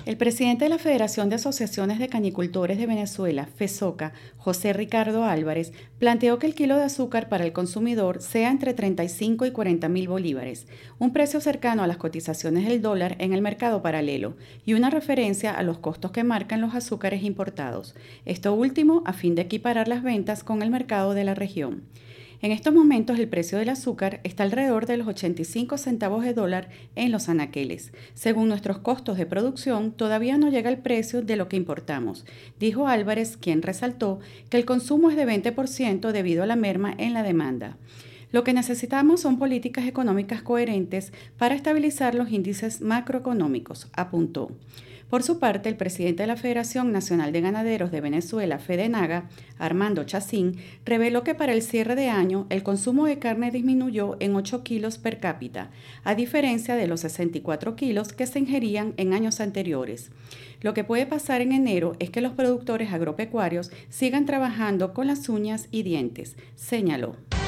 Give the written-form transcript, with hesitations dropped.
El presidente de la Federación de Asociaciones de Canicultores de Venezuela, FESOCA, José Ricardo Álvarez, planteó que el kilo de azúcar para el consumidor sea entre 35 y 40 mil bolívares, un precio cercano a las cotizaciones del dólar en el mercado paralelo y una referencia a los costos que marcan los azúcares importados, esto último a fin de equiparar las ventas con el mercado de la región. En estos momentos el precio del azúcar está alrededor de los 85 centavos de dólar en los anaqueles. Según nuestros costos de producción, todavía no llega el precio de lo que importamos, dijo Álvarez, quien resaltó que el consumo es de 20% debido a la merma en la demanda. Lo que necesitamos son políticas económicas coherentes para estabilizar los índices macroeconómicos, apuntó. Por su parte, el presidente de la Federación Nacional de Ganaderos de Venezuela, FEDENAGA, Armando Chacín, reveló que para el cierre de año el consumo de carne disminuyó en 8 kilos per cápita, a diferencia de los 64 kilos que se ingerían en años anteriores. Lo que puede pasar en enero es que los productores agropecuarios sigan trabajando con las uñas y dientes, señaló.